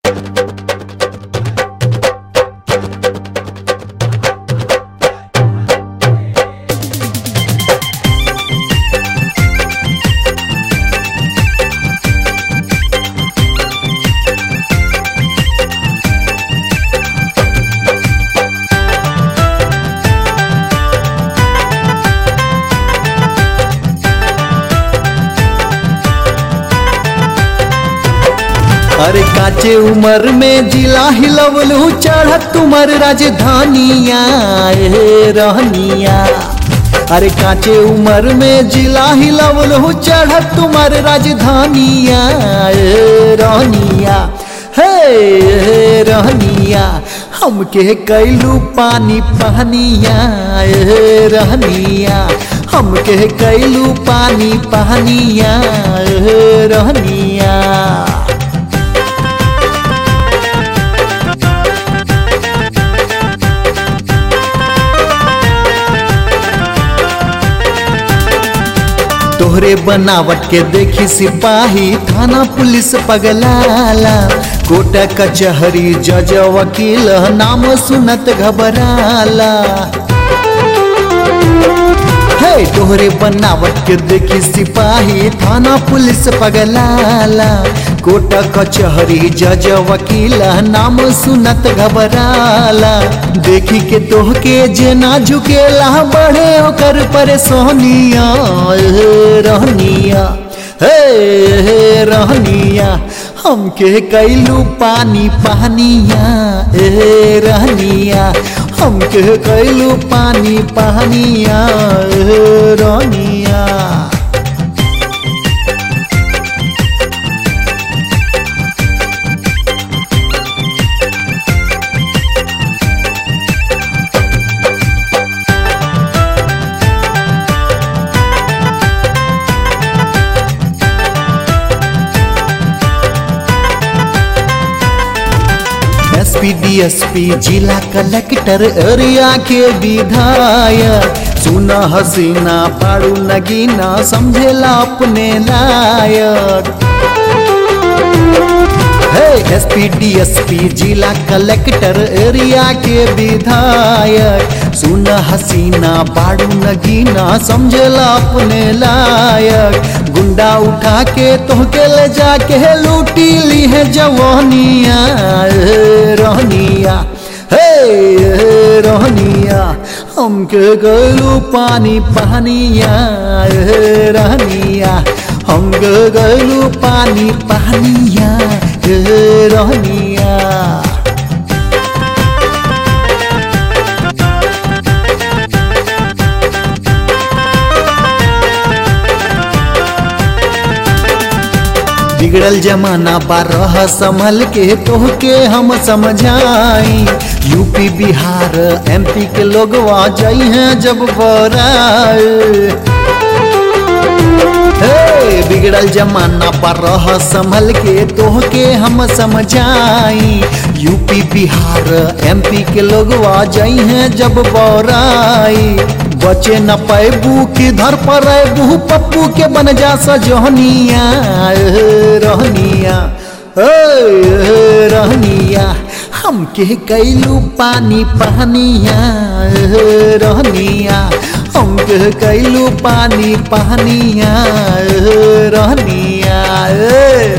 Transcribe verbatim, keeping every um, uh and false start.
अरे काचे उम्र में जिला हिलवलू चढ़त तुमर राजधानिया ए रहनिया। अरे काचे उम्र में जिला हिलवलू चढ़त तुमर राजधानिया ए रहनिया। हे रहनिया हमके कैलू पानी पहनिया ए रहनिया। हमके कैलू पानी पहनिया ए रहनिया। तोहरे बनावट के देखी सिपाही थाना पुलिस पगलाला। कोर्ट कचहरी जज वकील नाम सुनत घबराला। हे तोहरे बनावट के देखी सिपाही थाना पुलिस पगलाला। कोर्ट कचहरी जज वकील नाम सुनत घबराला। देखी के तोहके जेना झुकेला बढ़े ओकर परेशानिया रहनिया। हे रहनिया हमके कैलू पानी पहनिया ए रहनिया। हमके कैलू पानी पहनिया ए रहनिया। एसपी डीएसपी जिला कलेक्टर एरिया के विधायक। सुना हसीना पाड़ू नगीना समझेला अपने लायक। हे एसपी डीएसपी जिला कलेक्टर एरिया के विधायक। सुना हसीना पाड़ू नगीना समझेला अपने लायक। गुंडा उठा के तोहके ले जाके लूटी ली है जवानिया रहनिया। हे रहनिया हमके गलू पानी पहनिया रहनिया। हमके गलू पानी पहनिया रहनिया। बिगड़ल जमाना बारह संभल के तोहके हम समझाई। यूपी बिहार एमपी के लोग आ जाई हैं जब बराए। हे बिगड़ल जमाना बारह संभल के तोहके हम समझाई। यूपी बिहार एमपी के लोग आ जाई हैं जब बराई। बचे न पैबू किधर पर रहबू पप्पू के बन जा सजहनिया रहनिया। रहनिया हमके कैलू पानी पहनिया रहनिया। हमके कैलू पानी पहनिया रहनिया।